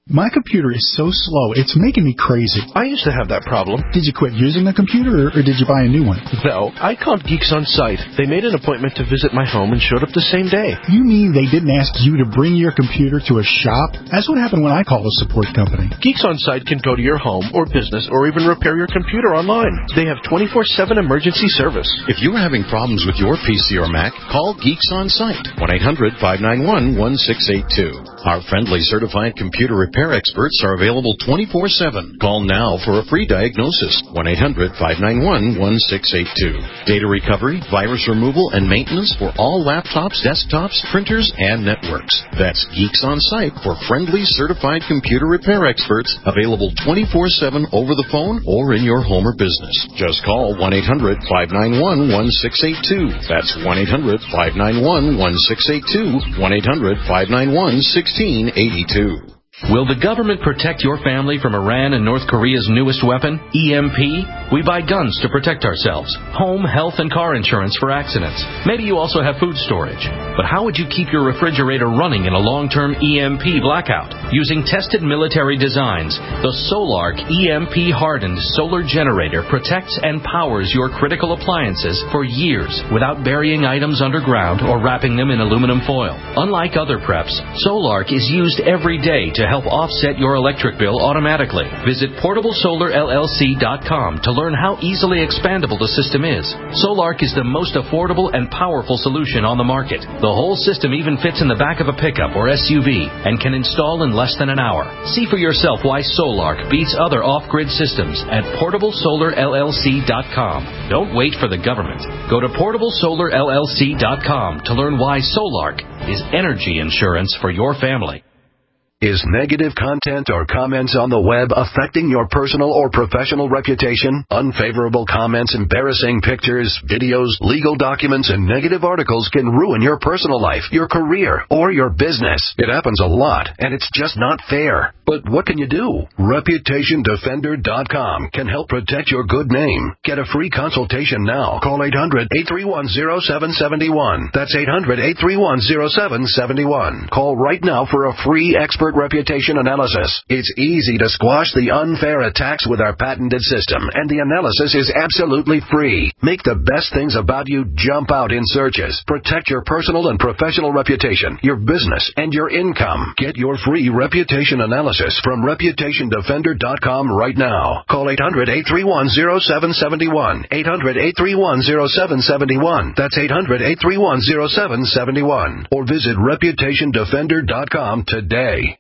My computer is so slow, it's making me crazy. I used to have that problem. Did you quit using the computer, or, or did you buy a new one? No, I called Geeks On Site. They made an appointment to visit my home and showed up the same day. You mean they didn't ask you to bring your computer to a shop? That's what happened when I called a support company. Geeks On Site can go to your home or business or even repair your computer online. They have twenty-four seven emergency service. If you're having problems with your P C or Mac, call Geeks On Site. one eight hundred five nine one one six eight two. Our friendly certified computer repair experts are available twenty-four seven. Call now for a free diagnosis. one eight hundred five nine one one six eight two. Data recovery, virus removal, and maintenance for all laptops, desktops, printers, and networks. That's Geeks On Site for friendly certified computer repair experts, available twenty-four seven over the phone or in your home or business. Just call one eight hundred five nine one one six eight two. That's one eight hundred five nine one one six eight two. one eight hundred five nine one one six eight two. Will the government protect your family from Iran and North Korea's newest weapon, E M P? We buy guns to protect ourselves, home, health, and car insurance for accidents. Maybe you also have food storage. But how would you keep your refrigerator running in a long-term E M P blackout? Using tested military designs, the Solark E M P-hardened solar generator protects and powers your critical appliances for years without burying items underground or wrapping them in aluminum foil. Unlike other preps, Solark is used every day to help offset your electric bill automatically. Visit portable solar L L C dot com to learn how easily expandable the system is. Solark is the most affordable and powerful solution on the market. The whole system even fits in the back of a pickup or S U V and can install in less than an hour. See for yourself why Solark beats other off-grid systems at portable solar L L C dot com. Don't wait for the government. Go to portable solar L L C dot com to learn why Solark is energy insurance for your family. Is negative content or comments on the web affecting your personal or professional reputation? Unfavorable comments, embarrassing pictures, videos, legal documents, and negative articles can ruin your personal life, your career, or your business. It happens a lot, and it's just not fair. But what can you do? Reputation Defender dot com can help protect your good name. Get a free consultation now. Call eight hundred eight three one oh seven seven one. That's eight hundred eight three one oh seven seven one. Call right now for a free expert reputation analysis. It's easy to squash the unfair attacks with our patented system, and the analysis is absolutely free. Make the best things about you jump out in searches. Protect your personal and professional reputation, your business, and your income. Get your free reputation analysis from Reputation Defender dot com right now. Call eight hundred eight three one oh seven seven one. eight hundred eight three one oh seven seven one. That's eight hundred eight three one oh seven seven one. Or visit Reputation Defender dot com today.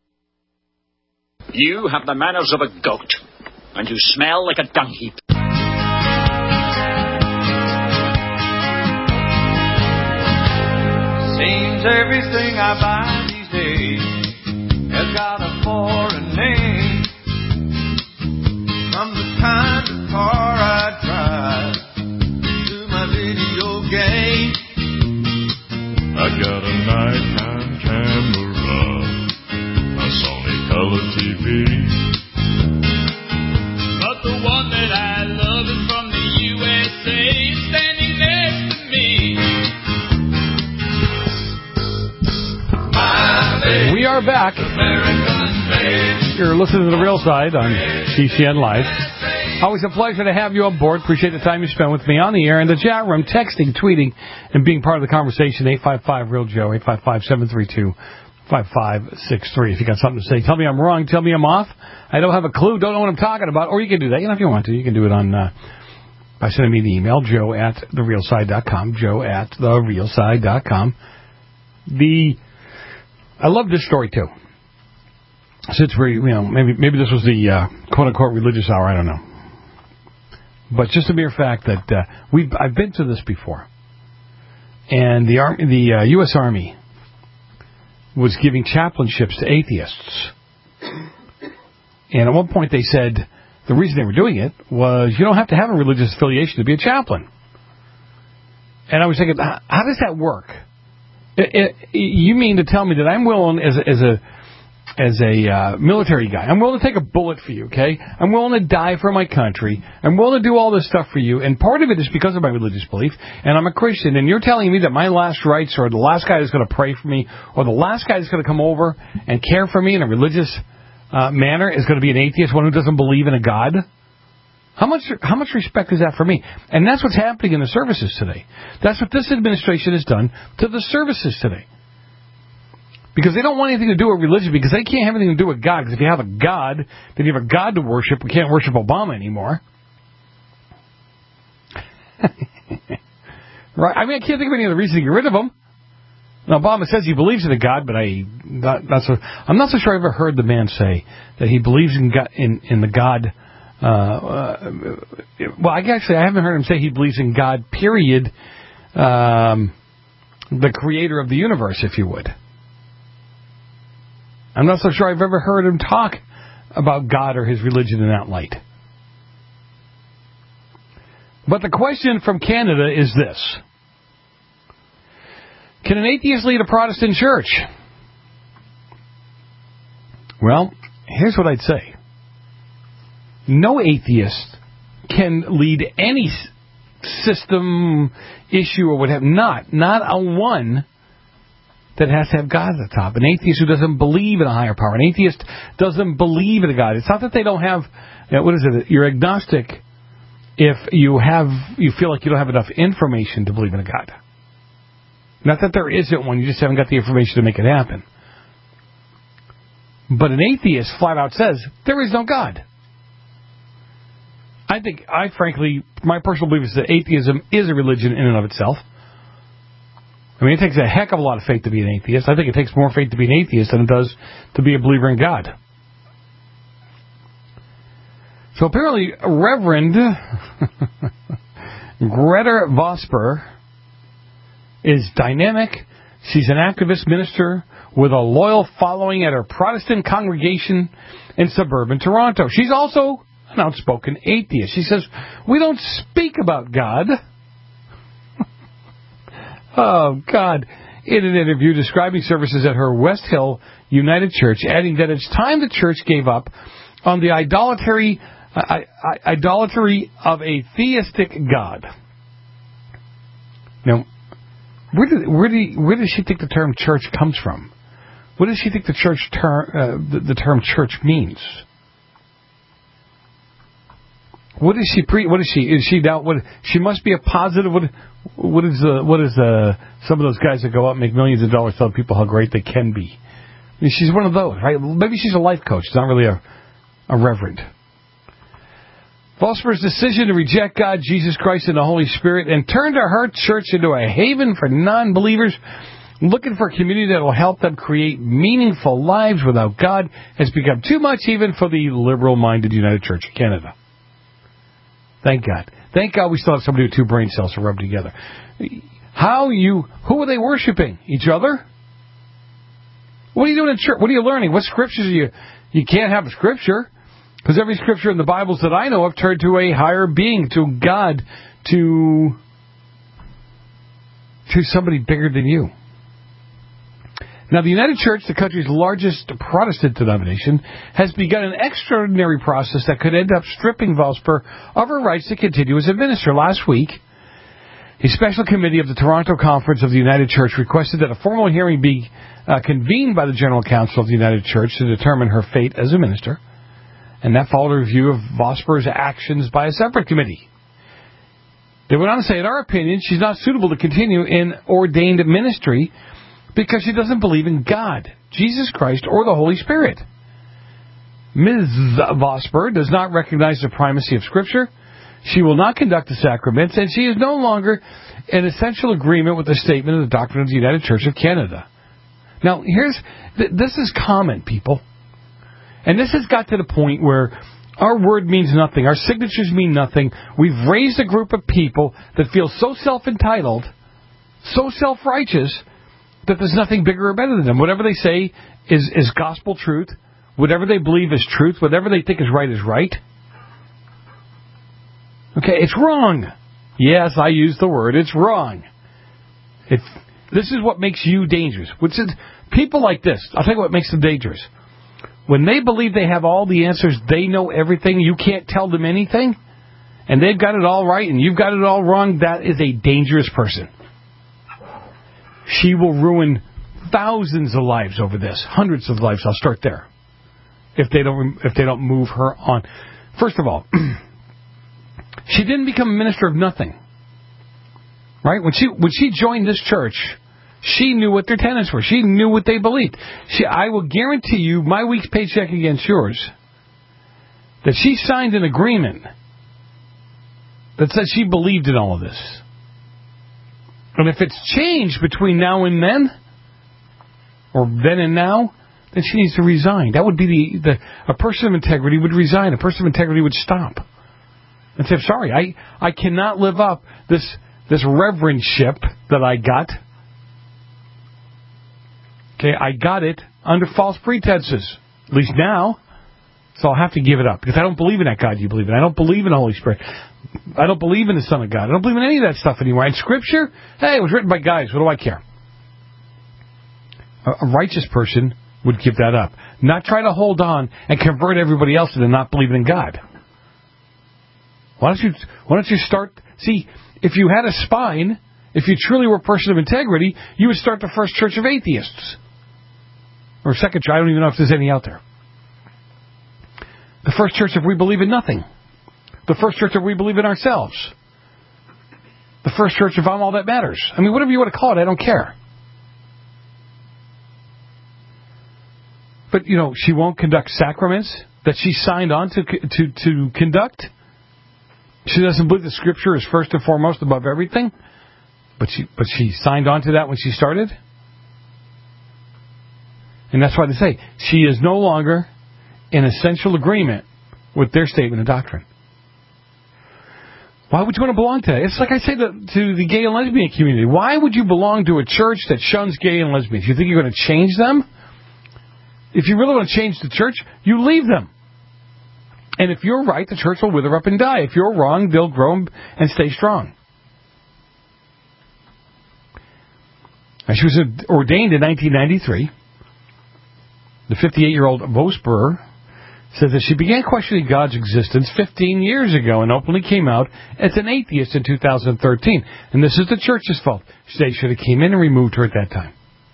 You have the manners of a goat, and you smell like a dung heap. Seems everything I buy these days has got a foreign name. From the kind of car I drive to my video game. I got a nighttime camera, a Sony color T V. But the one that I love is from the U S A, standing next to me. My baby, we are back. You're listening to The Real Side on C C N Live. Always a pleasure to have you on board. Appreciate the time you spent with me on the air in the chat room, texting, tweeting, and being part of the conversation. eight five five real Joe, eight five five seven three two five five six three. If you got something to say, tell me I'm wrong, tell me I'm off. I don't have a clue, don't know what I'm talking about. Or you can do that, you know, if you want to. You can do it on uh, by sending me the email, joe at the real side dot com, joe at the real side dot com. The, I love this story, too. Since we, you know, maybe maybe this was the uh, quote-unquote religious hour, I don't know. But just the mere fact that uh, we've I've been to this before. And the, Ar- the uh, U S Army was giving chaplainships to atheists. And at one point they said the reason they were doing it was you don't have to have a religious affiliation to be a chaplain. And I was thinking, how does that work? It, it, you mean to tell me that I'm willing, as a, as a as a uh, military guy. I'm willing to take a bullet for you, okay? I'm willing to die for my country. I'm willing to do all this stuff for you. And part of it is because of my religious belief. And I'm a Christian. And you're telling me that my last rites or the last guy that's going to pray for me or the last guy that's going to come over and care for me in a religious uh, manner is going to be an atheist, one who doesn't believe in a God? How much how much respect is that for me? And that's what's happening in the services today. That's what this administration has done to the services today. Because they don't want anything to do with religion, because they can't have anything to do with God. Because if you have a God, then you have a God to worship. We can't worship Obama anymore. Right? I mean, I can't think of any other reason to get rid of him. Now, Obama says he believes in a God, but I, not, not so, I'm not so sure I ever heard the man say that he believes in God, in, in the God. Uh, uh, well, I actually I haven't heard him say he believes in God. Period. Um, the creator of the universe, if you would. I'm not so sure I've ever heard him talk about God or his religion in that light. But the question from Canada is this. Can an atheist lead a Protestant church? Well, here's what I'd say. No atheist can lead any system, issue, or whatever. Not, not a one that has to have God at the top. An atheist who doesn't believe in a higher power. An atheist doesn't believe in a God. It's not that they don't have, you know, what is it? You're agnostic if you have, you feel like you don't have enough information to believe in a God. Not that there isn't one, you just haven't got the information to make it happen. But an atheist flat out says, there is no God. I think, I frankly, my personal belief is that atheism is a religion in and of itself. I mean, it takes a heck of a lot of faith to be an atheist. I think it takes more faith to be an atheist than it does to be a believer in God. So apparently, Reverend Greta Vosper is dynamic. She's an activist minister with a loyal following at her Protestant congregation in suburban Toronto. She's also an outspoken atheist. She says, we don't speak about God. Oh, God. In an interview describing services at her West Hill United Church, adding that it's time the church gave up on the idolatry, uh, idolatry of a theistic God. Now, where, did, where, do, where does she think the term church comes from? What does she think the church term, uh, the, the term church means? What is she pre? What is she? Is she now? What? She must be a positive. What? What is the? What is the? Some of those guys that go out and make millions of dollars telling people how great they can be. I mean, she's one of those, right? Maybe she's a life coach. She's not really a, a reverend. Vosper's decision to reject God, Jesus Christ, and the Holy Spirit, and turn to her church into a haven for non-believers looking for a community that will help them create meaningful lives without God has become too much even for the liberal-minded United Church of Canada. Thank God. Thank God we still have somebody with two brain cells to rub together. How you, who are they worshiping? Each other? What are you doing in church? What are you learning? What scriptures are you, you can't have a scripture. Because every scripture in the Bibles that I know of turned to a higher being, to God, to, to somebody bigger than you. Now, the United Church, the country's largest Protestant denomination, has begun an extraordinary process that could end up stripping Vosper of her rights to continue as a minister. Last week, a special committee of the Toronto Conference of the United Church requested that a formal hearing be uh, convened by the General Council of the United Church to determine her fate as a minister. And that followed a review of Vosper's actions by a separate committee. They went on to say, in our opinion, she's not suitable to continue in ordained ministry because she doesn't believe in God, Jesus Christ, or the Holy Spirit. Miz Vosper does not recognize the primacy of Scripture. She will not conduct the sacraments, and she is no longer in essential agreement with the statement of the doctrine of the United Church of Canada. Now, here's th- this is common, people. And this has got to the point where our word means nothing. Our signatures mean nothing. We've raised a group of people that feel so self-entitled, so self-righteous, that there's nothing bigger or better than them. Whatever they say is, is gospel truth. Whatever they believe is truth. Whatever they think is right is right. Okay, it's wrong. Yes, I use the word. It's wrong. It, this is what makes you dangerous. Which is, people like this, I'll tell you what makes them dangerous. when they believe they have all the answers, they know everything, you can't tell them anything, and they've got it all right and you've got it all wrong, that is a dangerous person. She will ruin thousands of lives over this, hundreds of lives. I'll start there. If they don't, if they don't move her on. First of all, she didn't become a minister of nothing, right? When she when she joined this church, she knew what their tenets were. She knew what they believed. She, I will guarantee you, my week's paycheck against yours, that she signed an agreement that said she believed in all of this. And if it's changed between now and then, or then and now, then she needs to resign. That would be the, the a person of integrity would resign. A person of integrity would stop and say, sorry, I, I cannot live up this this reverendship that I got. Okay, I got it under false pretenses, at least now. So I'll have to give it up because I don't believe in that God you believe in. I don't believe in the Holy Spirit. I don't believe in the Son of God. I don't believe in any of that stuff anymore. And Scripture, hey, it was written by guys. What do I care? A, a righteous person would give that up. Not try to hold on and convert everybody else into not believing in God. Why don't you, why don't you start... See, if you had a spine, if you truly were a person of integrity, you would start the first church of atheists. Or second church. I don't even know if there's any out there. The first church if we believe in nothing. The first church if we believe in ourselves. The first church if I'm all that matters. I mean, whatever you want to call it, I don't care. But, you know, she won't conduct sacraments that she signed on to to to conduct. She doesn't believe the Scripture is first and foremost above everything. But she but she signed on to that when she started. And that's why they say she is no longer in essential agreement with their statement of doctrine. Why would you want to belong to that? It's like I say to, to the gay and lesbian community. Why would you belong to a church that shuns gay and lesbians? You think you're going to change them? If you really want to change the church, you leave them. And if you're right, the church will wither up and die. If you're wrong, they'll grow and stay strong. She was ordained in nineteen ninety-three. The fifty-eight-year-old Vosper says that she began questioning God's existence fifteen years ago and openly came out as an atheist in two thousand thirteen. And this is the church's fault. They should have came in and removed her at that time.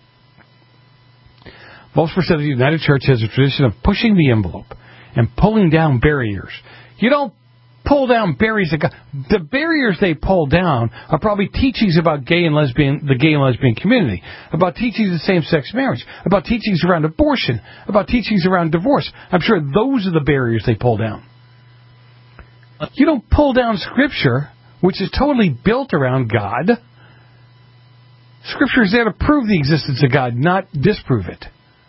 Vosper said the United Church has a tradition of pushing the envelope and pulling down barriers. You don't pull down barriers. The barriers they pull down are probably teachings about gay and lesbian, the gay and lesbian community, about teachings of same-sex marriage, about teachings around abortion, about teachings around divorce. I'm sure those are the barriers they pull down. You don't pull down Scripture, which is totally built around God. Scripture is there to prove the existence of God, not disprove it.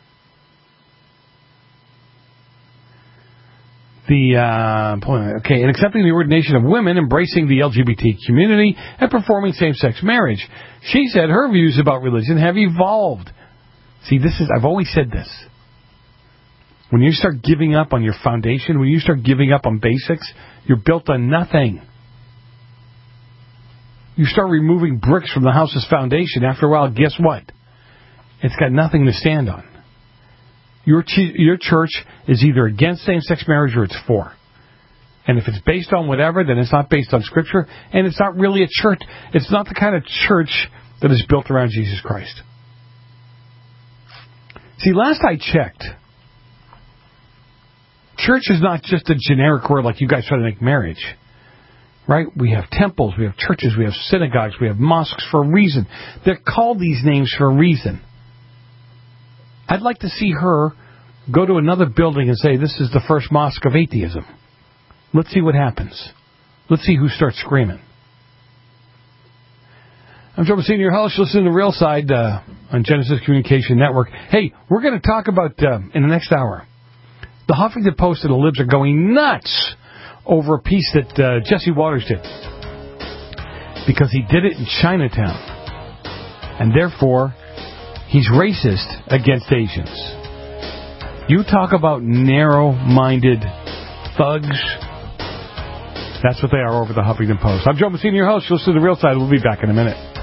The uh, okay, and accepting the ordination of women, embracing the L G B T community, and performing same-sex marriage. She said her views about religion have evolved. See, this is I've always said this. When you start giving up on your foundation, when you start giving up on basics, you're built on nothing. You start removing bricks from the house's foundation. After a while, guess what? It's got nothing to stand on. Your ch- your church is either against same-sex marriage or it's for. And if it's based on whatever, then it's not based on Scripture, and it's not really a church. It's not the kind of church that is built around Jesus Christ. See, last I checked, church is not just a generic word like you guys try to make marriage. Right? We have temples, we have churches, we have synagogues, we have mosques for a reason. They're called these names for a reason. I'd like to see her go to another building and say, this is the first mosque of atheism. Let's see what happens. Let's see who starts screaming. I'm Joe Messina, your host. Listen to the Real Side uh, on Genesis Communication Network. Hey, we're going to talk about, uh, in the next hour, the Huffington Post and the Libs are going nuts over a piece that uh, Jesse Waters did. Because he did it in Chinatown. And therefore, he's racist against Asians. You talk about narrow-minded thugs. That's what they are over the Huffington Post. I'm Joe Messina, your host. You'll listen to The Real Side. We'll be back in a minute.